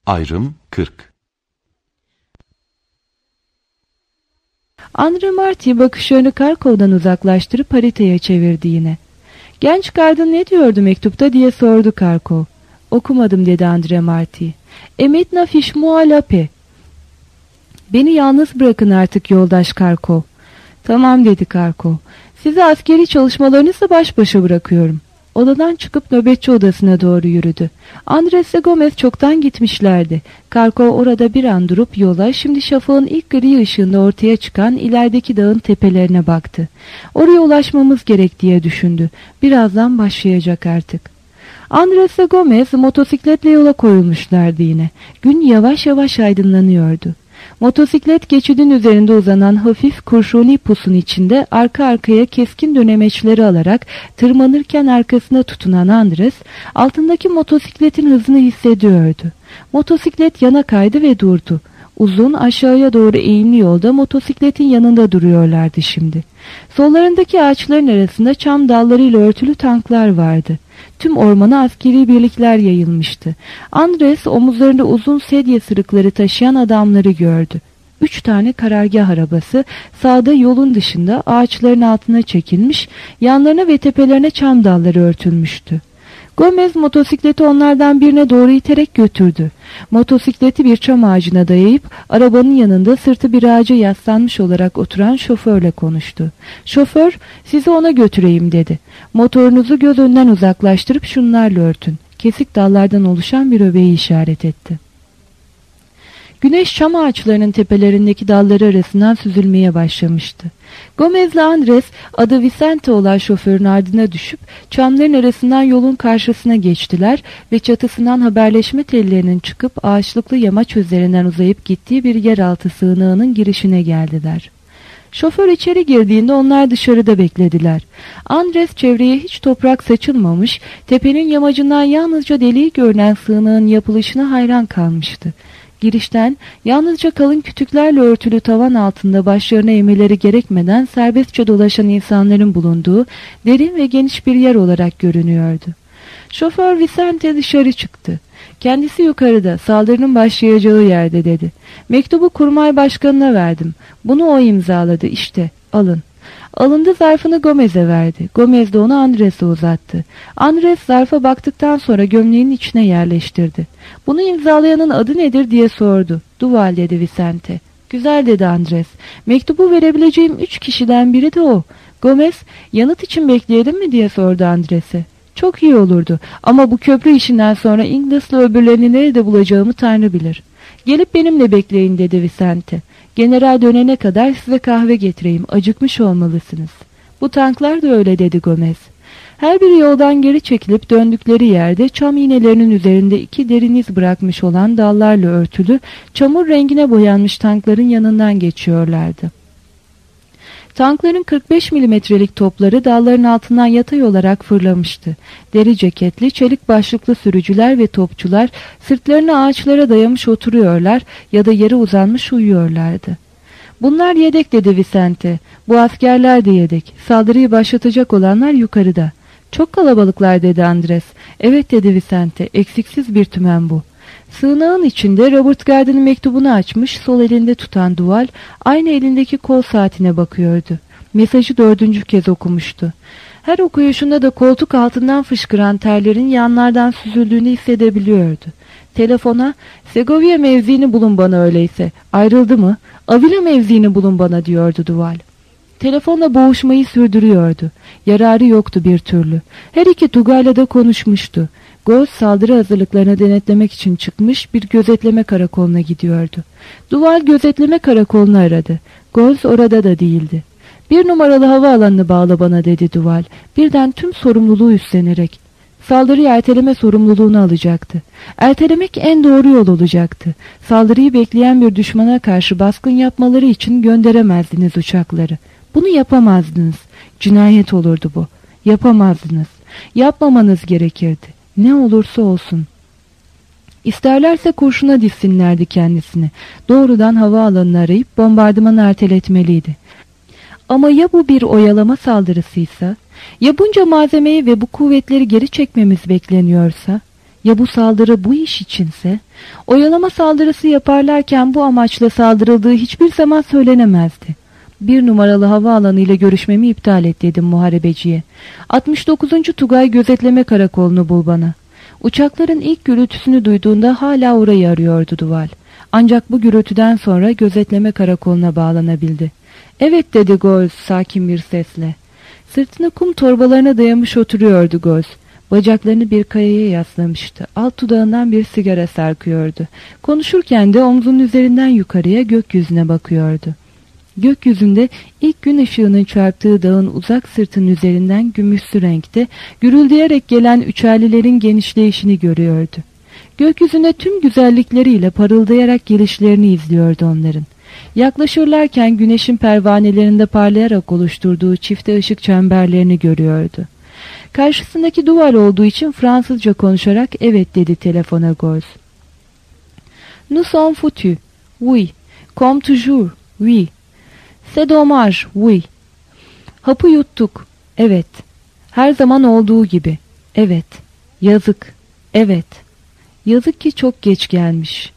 Ayrım 40. Andre Marty bakışlarını Karkov'dan uzaklaştırıp haritaya çevirdi yine. "Genç kadın ne diyordu mektupta?" diye sordu Karkov. "Okumadım," dedi Andre Marty. "Emetna fişmua lape." "Beni yalnız bırakın artık yoldaş Karkov." "Tamam," dedi Karkov. "Sizi askeri çalışmalarınızla baş başa bırakıyorum." Odadan çıkıp nöbetçi odasına doğru yürüdü. Andres ve Gomez çoktan gitmişlerdi. Karkov orada bir an durup yola, şimdi şafağın ilk gri ışığında ortaya çıkan ilerideki dağın tepelerine baktı. "Oraya ulaşmamız gerek," diye düşündü. "Birazdan başlayacak artık." Andres ve Gomez motosikletle yola koyulmuşlardı yine. Gün yavaş yavaş aydınlanıyordu. Motosiklet geçidin üzerinde uzanan hafif kurşuni pusun içinde arka arkaya keskin dönemeçleri alarak tırmanırken arkasına tutunan Andres altındaki motosikletin hızını hissediyordu. Motosiklet yana kaydı ve durdu. Uzun aşağıya doğru eğimli yolda motosikletin yanında duruyorlardı şimdi. Sollarındaki ağaçların arasında çam dallarıyla örtülü tanklar vardı. Tüm ormana askeri birlikler yayılmıştı. Andres omuzlarında uzun sedye sırıkları taşıyan adamları gördü. 3 tane karargah arabası sağda yolun dışında ağaçların altına çekilmiş, yanlarına ve tepelerine çam dalları örtülmüştü. Gomez motosikleti onlardan birine doğru iterek götürdü. Motosikleti bir çam ağacına dayayıp arabanın yanında sırtı bir ağaca yaslanmış olarak oturan şoförle konuştu. Şoför, "Sizi ona götüreyim," dedi. "Motorunuzu göz önünden uzaklaştırıp şunlarla örtün." Kesik dallardan oluşan bir öbeği işaret etti. Güneş çam ağaçlarının tepelerindeki dalları arasından süzülmeye başlamıştı. Gomez ile Andres adı Vicente olan şoförün ardına düşüp çamların arasından yolun karşısına geçtiler ve çatısından haberleşme tellerinin çıkıp ağaçlıklı yamaç üzerinden uzayıp gittiği bir yeraltı sığınağının girişine geldiler. Şoför içeri girdiğinde onlar dışarıda beklediler. Andres çevreye hiç toprak saçılmamış, tepenin yamacından yalnızca deliği görünen sığınağın yapılışına hayran kalmıştı. Girişten yalnızca kalın kütüklerle örtülü tavan altında başlarına eğmeleri gerekmeden serbestçe dolaşan insanların bulunduğu derin ve geniş bir yer olarak görünüyordu. Şoför Vicente dışarı çıktı. "Kendisi yukarıda, saldırının başlayacağı yerde," dedi. "Mektubu kurmay başkanına verdim. Bunu o imzaladı, işte, alın." Alındı, zarfını Gomez'e verdi. Gomez de onu Andres'e uzattı. Andres zarfa baktıktan sonra gömleğinin içine yerleştirdi. "Bunu imzalayanın adı nedir?" diye sordu. "Duval," dedi Vicente. "Güzel," dedi Andres. "Mektubu verebileceğim 3 kişiden biri de o." Gomez, "Yanıt için bekleyelim mi?" diye sordu Andres'e. "Çok iyi olurdu ama bu köprü işinden sonra Inglis'le öbürlerini nerede bulacağımı Tanrı bilir." "Gelip benimle bekleyin," dedi Vicente. "General dönene kadar size kahve getireyim. Acıkmış olmalısınız." "Bu tanklar da öyle," dedi Gomez. Her biri yoldan geri çekilip döndükleri yerde çam iğnelerinin üzerinde 2 derin iz bırakmış olan dallarla örtülü, çamur rengine boyanmış tankların yanından geçiyorlardı. Tankların 45 milimetrelik topları dalların altından yatay olarak fırlamıştı. Deri ceketli, çelik başlıklı sürücüler ve topçular sırtlarını ağaçlara dayamış oturuyorlar ya da yere uzanmış uyuyorlardı. "Bunlar yedek," dedi Vicente. "Bu askerler de yedek. Saldırıyı başlatacak olanlar yukarıda." "Çok kalabalıklar," dedi Andres. "Evet," dedi Vicente. "Eksiksiz bir tümen bu." Sığınağın içinde Robert Garden'ın mektubunu açmış, sol elinde tutan Duval, aynı elindeki kol saatine bakıyordu. Mesajı 4. kez okumuştu. Her okuyuşunda da koltuk altından fışkıran terlerin yanlardan süzüldüğünü hissedebiliyordu. Telefona, "Segovia mevziini bulun bana öyleyse. Ayrıldı mı? Avila mevziini bulun bana," diyordu Duval. Telefonla boğuşmayı sürdürüyordu. Yararı yoktu bir türlü. Her iki Tugay'la da konuşmuştu. Goz saldırı hazırlıklarını denetlemek için çıkmış, bir gözetleme karakoluna gidiyordu. Duval gözetleme karakolunu aradı. Goz orada da değildi. "1 numaralı havaalanını bağla bana," dedi Duval. Birden tüm sorumluluğu üstlenerek. Saldırıyı erteleme sorumluluğunu alacaktı. Ertelemek en doğru yol olacaktı. Saldırıyı bekleyen bir düşmana karşı baskın yapmaları için gönderemezdiniz uçakları. Bunu yapamazdınız. Cinayet olurdu bu. Yapamazdınız. Yapmamanız gerekirdi. Ne olursa olsun. İsterlerse kurşuna dizsinlerdi kendisini. Doğrudan havaalanını arayıp bombardımanı erteletmeliydi. Ama ya bu bir oyalama saldırısıysa? Ya bunca malzemeyi ve bu kuvvetleri geri çekmemiz bekleniyorsa? Ya bu saldırı bu iş içinse? Oyalama saldırısı yaparlarken bu amaçla saldırıldığı hiçbir zaman söylenemezdi. 1 numaralı havaalanı ile görüşmemi iptal et dedim muharebeciye. 69. Tugay gözetleme karakolunu bul bana. Uçakların ilk gürültüsünü duyduğunda hala orayı arıyordu Duval. Ancak bu gürültüden sonra gözetleme karakoluna bağlanabildi. Evet dedi Goz sakin bir sesle. Sırtını kum torbalarına dayamış oturuyordu Goz. Bacaklarını bir kayaya yaslamıştı. Alt dudağından bir sigara sarkıyordu. Konuşurken de omzunun üzerinden yukarıya gökyüzüne bakıyordu. Gökyüzünde ilk gün ışığının çarptığı dağın uzak sırtının üzerinden gümüşsü renkte gürüldeyerek gelen üçerlilerin genişleyişini görüyordu. Gökyüzüne tüm güzellikleriyle parıldayarak gelişlerini izliyordu onların. Yaklaşırlarken güneşin pervanelerinde parlayarak oluşturduğu çifte ışık çemberlerini görüyordu. Karşısındaki duvar olduğu için Fransızca konuşarak evet dedi telefona Goz. Nous sommes foutus. Oui. Comme toujours. Oui. C'est dommage. Oui. Hapı yuttuk. Evet. Her zaman olduğu gibi. Evet. Yazık. Evet. Yazık ki çok geç gelmiş.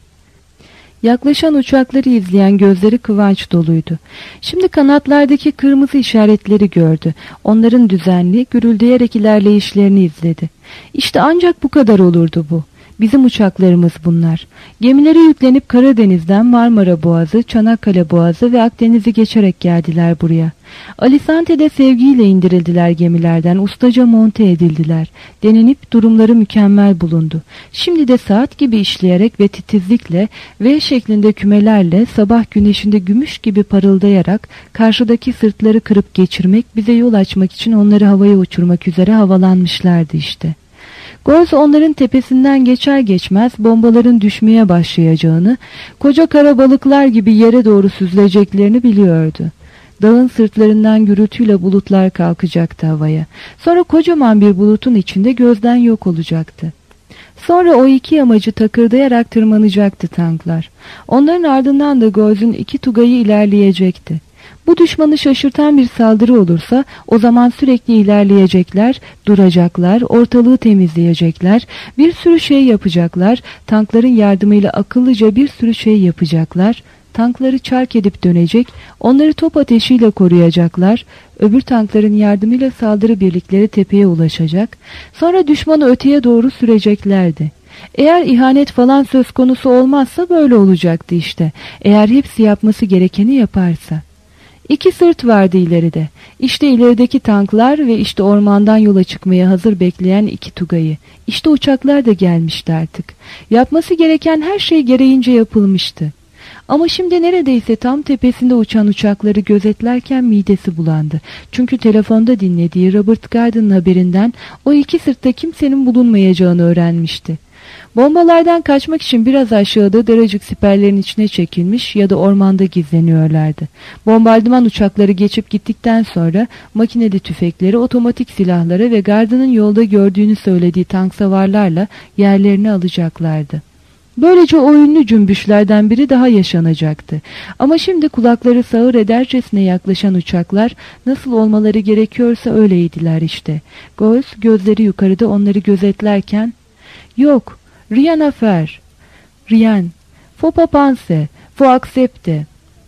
Yaklaşan uçakları izleyen gözleri kıvanç doluydu. Şimdi kanatlardaki kırmızı işaretleri gördü. Onların düzenli, gürüldeyerek ilerleyişlerini izledi. İşte ancak bu kadar olurdu bu. Bizim uçaklarımız bunlar. Gemileri yüklenip Karadeniz'den Marmara Boğazı, Çanakkale Boğazı ve Akdeniz'i geçerek geldiler buraya. Alisante'de sevgiyle indirildiler gemilerden, ustaca monte edildiler. Denenip durumları mükemmel bulundu. Şimdi de saat gibi işleyerek ve titizlikle V şeklinde kümelerle sabah güneşinde gümüş gibi parıldayarak karşıdaki sırtları kırıp geçirmek, bize yol açmak için onları havaya uçurmak üzere havalanmışlardı işte. Goz onların tepesinden geçer geçmez bombaların düşmeye başlayacağını, koca karabalıklar gibi yere doğru süzüleceklerini biliyordu. Dağın sırtlarından gürültüyle bulutlar kalkacaktı havaya. Sonra kocaman bir bulutun içinde gözden yok olacaktı. Sonra o iki yamacı takırdayarak tırmanacaktı tanklar. Onların ardından da Goz'un 2 Tugay'ı ilerleyecekti. Bu düşmanı şaşırtan bir saldırı olursa o zaman sürekli ilerleyecekler, duracaklar, ortalığı temizleyecekler, bir sürü şey yapacaklar, tankların yardımıyla akıllıca bir sürü şey yapacaklar, tankları çark edip dönecek, onları top ateşiyle koruyacaklar, öbür tankların yardımıyla saldırı birlikleri tepeye ulaşacak, sonra düşmanı öteye doğru süreceklerdi. Eğer ihanet falan söz konusu olmazsa böyle olacaktı işte, eğer hepsi yapması gerekeni yaparsa. 2 sırt vardı ileride. İşte ilerideki tanklar ve işte ormandan yola çıkmaya hazır bekleyen 2 Tugay'ı. İşte uçaklar da gelmişti artık. Yapması gereken her şey gereğince yapılmıştı. Ama şimdi neredeyse tam tepesinde uçan uçakları gözetlerken midesi bulandı. Çünkü telefonda dinlediği Robert Garden'ın haberinden o 2 sırtta kimsenin bulunmayacağını öğrenmişti. Bombalardan kaçmak için biraz aşağıda daracık siperlerin içine çekilmiş ya da ormanda gizleniyorlardı. Bombardıman uçakları geçip gittikten sonra makineli tüfekleri, otomatik silahları ve Garden'ın yolda gördüğünü söylediği tank savarlarla yerlerini alacaklardı. Böylece o ünlü cümbüşlerden biri daha yaşanacaktı. Ama şimdi kulakları sağır edercesine yaklaşan uçaklar nasıl olmaları gerekiyorsa öyleydiler işte. Goz gözleri yukarıda onları gözetlerken "Yok, rien à faire. Rien. Faut pas penser. Faut accepter.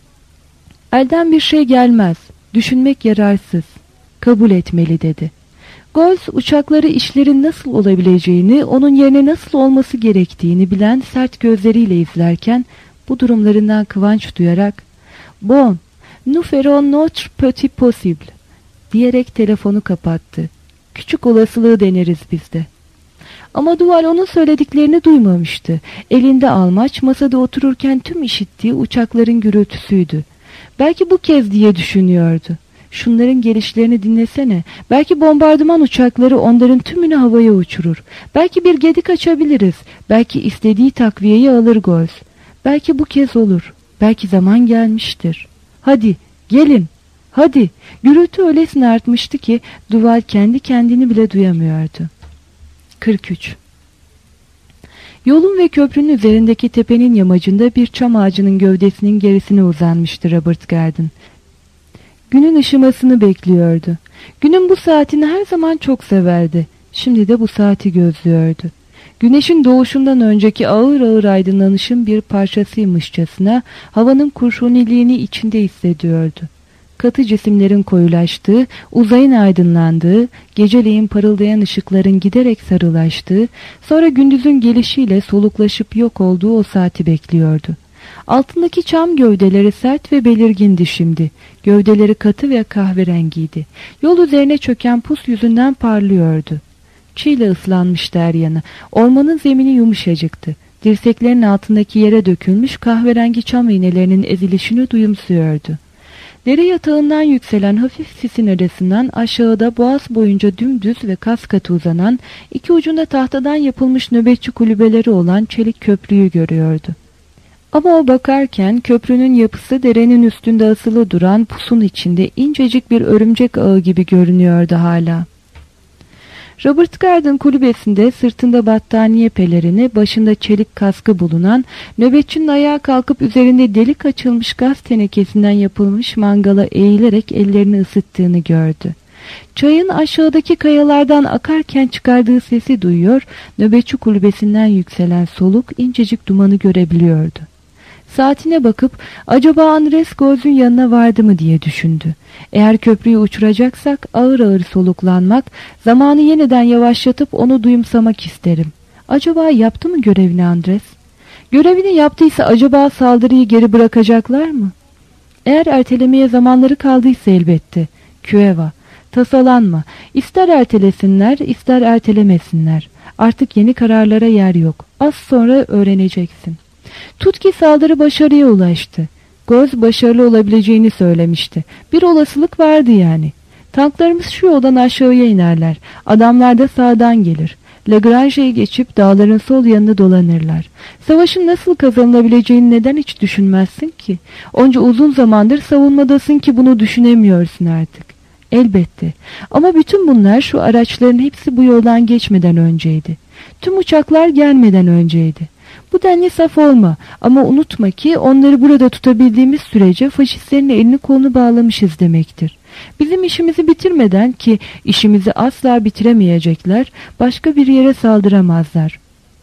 Elden bir şey gelmez. Düşünmek yararsız. Kabul etmeli" dedi. Goz uçakları işlerin nasıl olabileceğini, onun yerine nasıl olması gerektiğini bilen sert gözleriyle izlerken bu durumlarından kıvanç duyarak "Bon, nous ferons notre petit possible" diyerek telefonu kapattı. "Küçük olasılığı deneriz biz de." Ama Duval onun söylediklerini duymamıştı. Elinde almaç, masada otururken tüm işittiği uçakların gürültüsüydü. Belki bu kez diye düşünüyordu. Şunların gelişlerini dinlesene. Belki bombardıman uçakları onların tümünü havaya uçurur. Belki bir gedik açabiliriz. Belki istediği takviyeyi alır Goz. Belki bu kez olur. Belki zaman gelmiştir. Hadi, gelin. Hadi. Gürültü öylesine artmıştı ki Duval kendi kendini bile duyamıyordu. 43. Yolun ve köprünün üzerindeki tepenin yamacında bir çam ağacının gövdesinin gerisine uzanmıştı Robert Garden. Günün ışımasını bekliyordu. Günün bu saatini her zaman çok severdi. Şimdi de bu saati gözlüyordu. Güneşin doğuşundan önceki ağır ağır aydınlanışın bir parçasıymışçasına havanın kurşuniliğini içinde hissediyordu. Katı cisimlerin koyulaştığı, uzayın aydınlandığı, geceleyin parıldayan ışıkların giderek sarılaştığı, sonra gündüzün gelişiyle soluklaşıp yok olduğu o saati bekliyordu. Altındaki çam gövdeleri sert ve belirgindi şimdi. Gövdeleri katı ve kahverengiydi. Yol üzerine çöken pus yüzünden parlıyordu. Çiğle ıslanmıştı her yanı. Ormanın zemini yumuşacıktı. Dirseklerin altındaki yere dökülmüş kahverengi çam iğnelerinin ezilişini duyumsuyordu. Dere yatağından yükselen hafif sisin arasından aşağıda boğaz boyunca dümdüz ve kas katı uzanan, iki ucunda tahtadan yapılmış nöbetçi kulübeleri olan çelik köprüyü görüyordu. Ama o bakarken köprünün yapısı derenin üstünde asılı duran pusun içinde incecik bir örümcek ağı gibi görünüyordu hala. Robert Garden kulübesinde sırtında battaniye pelerini, başında çelik kaskı bulunan, nöbetçinin ayağa kalkıp üzerinde delik açılmış gaz tenekesinden yapılmış mangala eğilerek ellerini ısıttığını gördü. Çayın aşağıdaki kayalardan akarken çıkardığı sesi duyuyor, nöbetçi kulübesinden yükselen soluk incecik dumanı görebiliyordu. Saatine bakıp acaba Andres Goz'un yanına vardı mı diye düşündü. Eğer köprüyü uçuracaksak ağır ağır soluklanmak, zamanı yeniden yavaşlatıp onu duyumsamak isterim. Acaba yaptı mı görevini Andres? Görevini yaptıysa acaba saldırıyı geri bırakacaklar mı? Eğer ertelemeye zamanları kaldıysa elbette. Küeva, tasalanma. İster ertelesinler, ister ertelemesinler. Artık yeni kararlara yer yok. Az sonra öğreneceksin. Tut ki saldırı başarıya ulaştı. Goz başarılı olabileceğini söylemişti. Bir olasılık vardı yani. Tanklarımız şu yoldan aşağıya inerler. Adamlar da sağdan gelir. Lagrange'yi geçip dağların sol yanını dolanırlar. Savaşın nasıl kazanılabileceğini neden hiç düşünmezsin ki? Onca uzun zamandır savunmadasın ki bunu düşünemiyorsun artık. Elbette. Ama bütün bunlar şu araçların hepsi bu yoldan geçmeden önceydi. Tüm uçaklar gelmeden önceydi. Bu denli saf olma ama unutma ki onları burada tutabildiğimiz sürece faşistlerin elini kolunu bağlamışız demektir. Bizim işimizi bitirmeden ki işimizi asla bitiremeyecekler, başka bir yere saldıramazlar.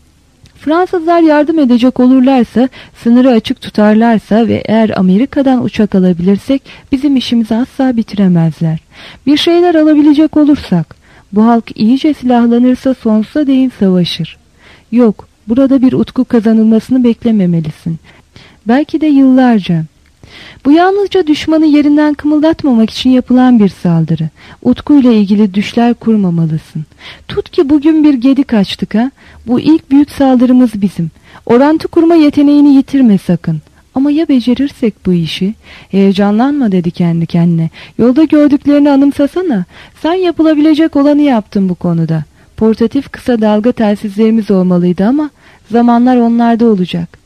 Fransızlar yardım edecek olurlarsa, sınırı açık tutarlarsa ve eğer Amerika'dan uçak alabilirsek bizim işimizi asla bitiremezler. Bir şeyler alabilecek olursak, bu halk iyice silahlanırsa sonsuza değin savaşır. Yok, burada bir utku kazanılmasını beklememelisin. Belki de yıllarca. Bu yalnızca düşmanı yerinden kımıldatmamak için yapılan bir saldırı. Utkuyla ilgili düşler kurmamalısın. Tut ki bugün bir gedik açtık ha. Bu ilk büyük saldırımız bizim. Orantı kurma yeteneğini yitirme sakın. Ama ya becerirsek bu işi? Heyecanlanma dedi kendi kendine. Yolda gördüklerini anımsasana. Sen yapılabilecek olanı yaptın bu konuda. Portatif kısa dalga telsizlerimiz olmalıydı ama zamanlar onlarda olacak.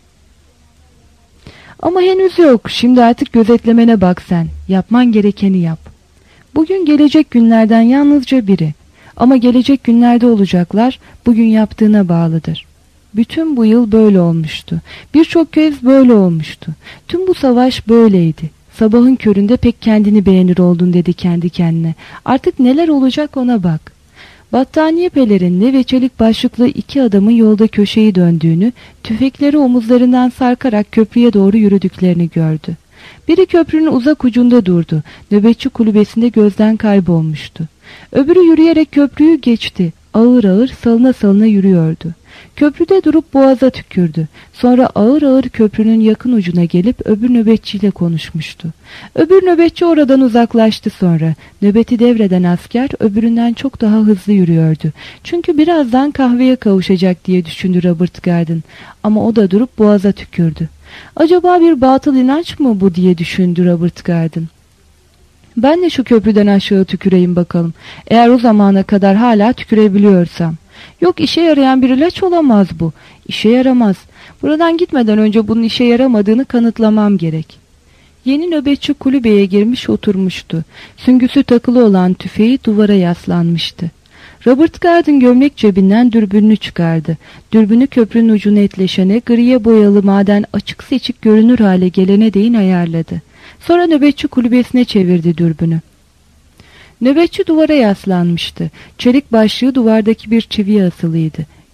Ama henüz yok. Şimdi artık gözetlemene bak sen. Yapman gerekeni yap. Bugün gelecek günlerden yalnızca biri. Ama gelecek günlerde olacaklar bugün yaptığına bağlıdır. Bütün bu yıl böyle olmuştu. Birçok kez böyle olmuştu. Tüm bu savaş böyleydi. Sabahın köründe pek kendini beğenir oldun dedi kendi kendine. Artık neler olacak ona bak. Battaniye pelerinli ve çelik başlıklı iki adamın yolda köşeyi döndüğünü, tüfekleri omuzlarından sarkarak köprüye doğru yürüdüklerini gördü. Biri köprünün uzak ucunda durdu. Nöbetçi kulübesinde gözden kaybolmuştu. Öbürü yürüyerek köprüyü geçti. Ağır ağır salına salına yürüyordu. Köprüde durup boğaza tükürdü. Sonra ağır ağır köprünün yakın ucuna gelip öbür nöbetçiyle konuşmuştu. Öbür nöbetçi oradan uzaklaştı sonra. Nöbeti devreden asker öbüründen çok daha hızlı yürüyordu. Çünkü birazdan kahveye kavuşacak diye düşündü Robert Garden. Ama o da durup boğaza tükürdü. Acaba bir batıl inanç mı bu diye düşündü Robert Garden. Ben de şu köprüden aşağı tüküreyim bakalım. Eğer o zamana kadar hala tükürebiliyorsam. Yok, işe yarayan bir ilaç olamaz bu. İşe yaramaz. Buradan gitmeden önce bunun işe yaramadığını kanıtlamam gerek. Yeni nöbetçi kulübeye girmiş oturmuştu. Süngüsü takılı olan tüfeği duvara yaslanmıştı. Robert Garden gömlek cebinden dürbününü çıkardı. Dürbünü köprünün ucuna etleşene, griye boyalı maden açık seçik görünür hale gelene değin ayarladı. Sonra nöbetçi kulübesine çevirdi dürbünü. Nöbetçi duvara yaslanmıştı. Çelik başlığı duvardaki bir çiviye asılıydı.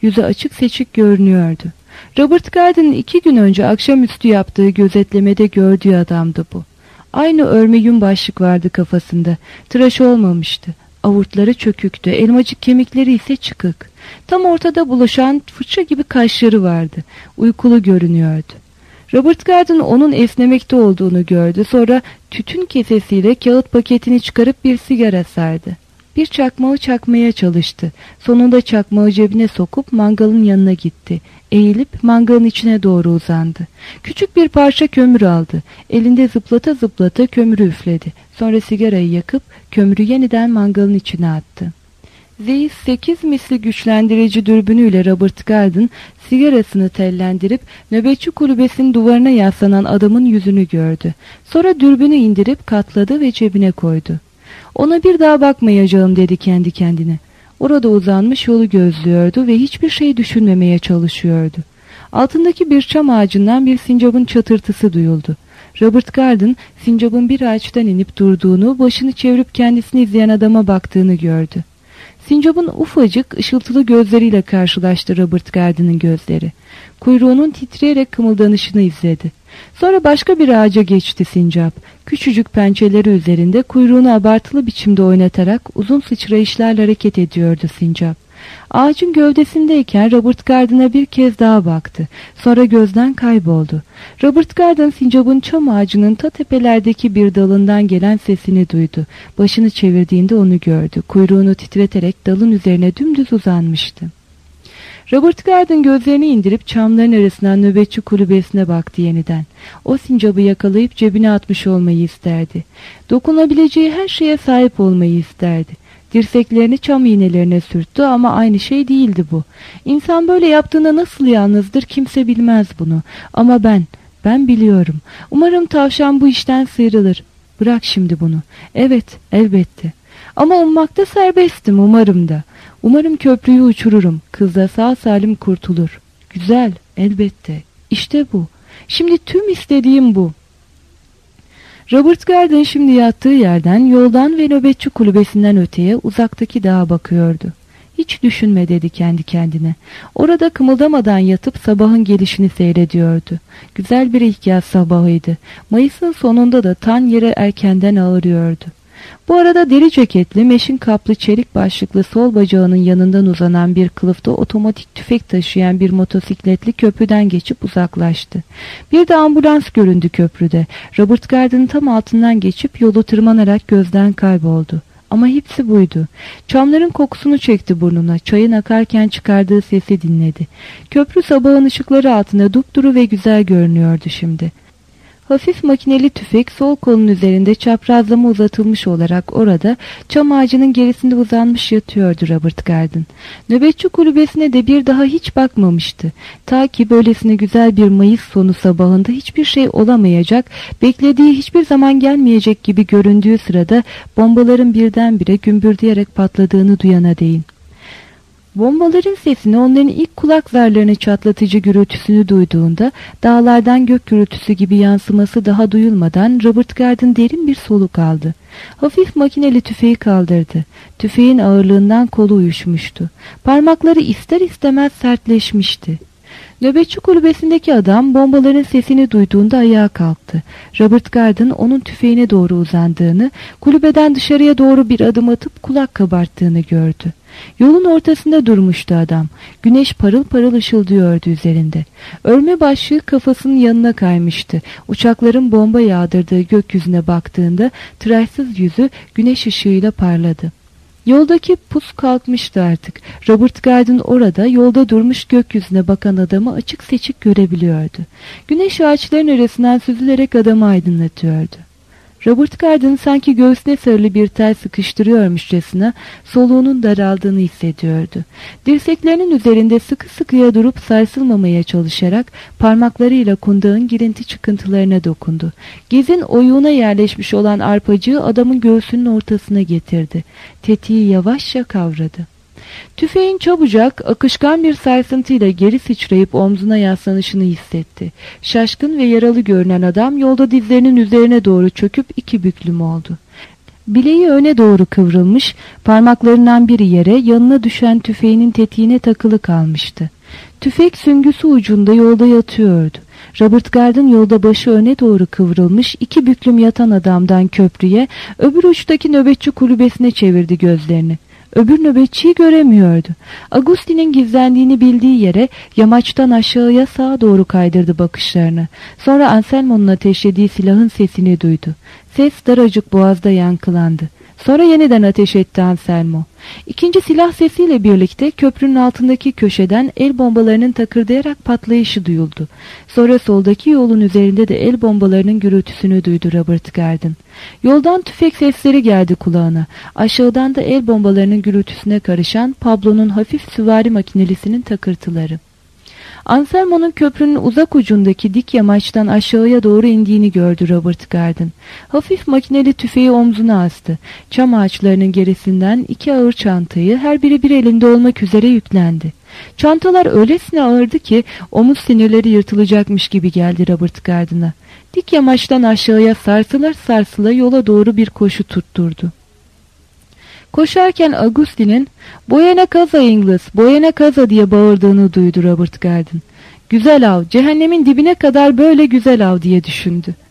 Yüzü açık seçik görünüyordu. Robert Garden'ın 2 gün önce akşamüstü yaptığı gözetlemede gördüğü adamdı bu. Aynı örme yün başlık vardı kafasında. Tıraş olmamıştı. Avurtları çöküktü, elmacık kemikleri ise çıkık. Tam ortada buluşan fırça gibi kaşları vardı. Uykulu görünüyordu. Robert Garden onun esnemekte olduğunu gördü. Sonra tütün kesesiyle kağıt paketini çıkarıp bir sigara sardı. Bir çakmağı çakmaya çalıştı. Sonunda çakmağı cebine sokup mangalın yanına gitti. Eğilip mangalın içine doğru uzandı. Küçük bir parça kömür aldı. Elinde zıplata zıplata kömürü üfledi. Sonra sigarayı yakıp kömürü yeniden mangalın içine attı. Zeiss 8 misli güçlendirici dürbünüyle Robert Garden sigarasını tellendirip nöbetçi kulübesinin duvarına yaslanan adamın yüzünü gördü. Sonra dürbünü indirip katladı ve cebine koydu. "Ona bir daha bakmayacağım," dedi kendi kendine. Orada uzanmış yolu gözlüyordu ve hiçbir şey düşünmemeye çalışıyordu. Altındaki bir çam ağacından bir sincabın çatırtısı duyuldu. Robert Garden, sincabın bir ağaçtan inip durduğunu, başını çevirip kendisini izleyen adama baktığını gördü. Sincabın ufacık, ışıltılı gözleriyle karşılaştı Robert Garden'ın gözleri. Kuyruğunun titreyerek kımıldanışını izledi. Sonra başka bir ağaca geçti sincap. Küçücük pençeleri üzerinde kuyruğunu abartılı biçimde oynatarak uzun sıçrayışlarla hareket ediyordu sincap. Ağacın gövdesindeyken Robert Garden'a bir kez daha baktı. Sonra gözden kayboldu. Robert Garden sincabın çam ağacının ta tepelerdeki bir dalından gelen sesini duydu. Başını çevirdiğinde onu gördü. Kuyruğunu titreterek dalın üzerine dümdüz uzanmıştı. Robert Garden gözlerini indirip çamların arasından nöbetçi kulübesine baktı yeniden. O sincabı yakalayıp cebine atmış olmayı isterdi. Dokunabileceği her şeye sahip olmayı isterdi. Dirseklerini çam iğnelerine sürttü ama aynı şey değildi bu. İnsan böyle yaptığında nasıl yalnızdır kimse bilmez bunu. Ama ben biliyorum. Umarım tavşan bu işten sıyrılır. Bırak şimdi bunu. Evet, elbette. Ama ummakta serbestim umarım da. Umarım köprüyü uçururum. Kız da sağ salim kurtulur. Güzel, elbette. İşte bu. Şimdi tüm istediğim bu. Robert Garden şimdi yattığı yerden, yoldan ve nöbetçi kulübesinden öteye uzaktaki dağa bakıyordu. Hiç düşünme dedi kendi kendine. Orada kımıldamadan yatıp sabahın gelişini seyrediyordu. Güzel bir ilk yaz sabahıydı. Mayıs'ın sonunda da tan yere erkenden ağırıyordu. Bu arada deri ceketli, meşin kaplı, çelik başlıklı sol bacağının yanından uzanan bir kılıfta otomatik tüfek taşıyan bir motosikletli köprüden geçip uzaklaştı. Bir de ambulans göründü köprüde. Robert Garden'ın tam altından geçip yolu tırmanarak gözden kayboldu. Ama hepsi buydu. Çamların kokusunu çekti burnuna, çayın akarken çıkardığı sesi dinledi. Köprü sabahın ışıkları altında dupduru ve güzel görünüyordu şimdi. Hafif makineli tüfek sol kolun üzerinde çaprazlama uzatılmış olarak orada çam ağacının gerisinde uzanmış yatıyordu Robert Garden. Nöbetçi kulübesine de bir daha hiç bakmamıştı. Ta ki böylesine güzel bir Mayıs sonu sabahında hiçbir şey olamayacak, beklediği hiçbir zaman gelmeyecek gibi göründüğü sırada bombaların birdenbire gümbürdeyerek patladığını duyana değin. Bombaların sesini, onların ilk kulak zarlarını çatlatıcı gürültüsünü duyduğunda dağlardan gök gürültüsü gibi yansıması daha duyulmadan Robert Garden derin bir soluk aldı. Hafif makineli tüfeği kaldırdı. Tüfeğin ağırlığından kolu uyuşmuştu. Parmakları ister istemez sertleşmişti. Nöbetçi kulübesindeki adam bombaların sesini duyduğunda ayağa kalktı. Robert Garden onun tüfeğine doğru uzandığını, kulübeden dışarıya doğru bir adım atıp kulak kabarttığını gördü. Yolun ortasında durmuştu adam. Güneş parıl parıl ışıldıyordu üzerinde. Örme başlığı kafasının yanına kaymıştı. Uçakların bomba yağdırdığı gökyüzüne baktığında tıraşsız yüzü güneş ışığıyla parladı. Yoldaki pus kalkmıştı artık. Robert Garden orada yolda durmuş gökyüzüne bakan adamı açık seçik görebiliyordu. Güneş ağaçların arasından süzülerek adamı aydınlatıyordu. Robert Garden sanki göğsüne sarılı bir tel sıkıştırıyormuşçasına soluğunun daraldığını hissediyordu. Dirseklerinin üzerinde sıkı sıkıya durup sarsılmamaya çalışarak parmaklarıyla kundağın girinti çıkıntılarına dokundu. Gezin oyuğuna yerleşmiş olan arpacığı adamın göğsünün ortasına getirdi. Tetiği yavaşça kavradı. Tüfeğin çabucak, akışkan bir sarsıntıyla geri sıçrayıp omzuna yaslanışını hissetti. Şaşkın ve yaralı görünen adam yolda dizlerinin üzerine doğru çöküp iki büklüm oldu. Bileği öne doğru kıvrılmış, parmaklarından biri yere, yanına düşen tüfeğinin tetiğine takılı kalmıştı. Tüfek süngüsü ucunda yolda yatıyordu. Robert Garden yolda başı öne doğru kıvrılmış, iki büklüm yatan adamdan köprüye, öbür uçtaki nöbetçi kulübesine çevirdi gözlerini. Öbür nöbetçiyi göremiyordu. Agustin'in gizlendiğini bildiği yere, yamaçtan aşağıya sağa doğru kaydırdı bakışlarını. Sonra Anselmo'nun ateşlediği silahın sesini duydu. Ses daracık boğazda yankılandı. Sonra yeniden ateş etti Anselmo. İkinci silah sesiyle birlikte köprünün altındaki köşeden el bombalarının takırdayarak patlayışı duyuldu. Sonra soldaki yolun üzerinde de el bombalarının gürültüsünü duydu Robert Garden. Yoldan tüfek sesleri geldi kulağına. Aşağıdan da el bombalarının gürültüsüne karışan Pablo'nun hafif süvari makinelisinin takırtıları. Anselmo'nun köprünün uzak ucundaki dik yamaçtan aşağıya doğru indiğini gördü Robert Garden. Hafif makineli tüfeği omzuna astı. Çam ağaçlarının gerisinden iki ağır çantayı her biri bir elinde olmak üzere yüklendi. Çantalar öylesine ağırdı ki omuz sinirleri yırtılacakmış gibi geldi Robert Garden'a. Dik yamaçtan aşağıya sarsıla sarsıla yola doğru bir koşu tutturdu. Koşarken Agustin'in "Buena casa İngiliz, Buena casa" diye bağırdığını duydu Robert Garden. "Güzel av, cehennemin dibine kadar böyle güzel av" diye düşündü.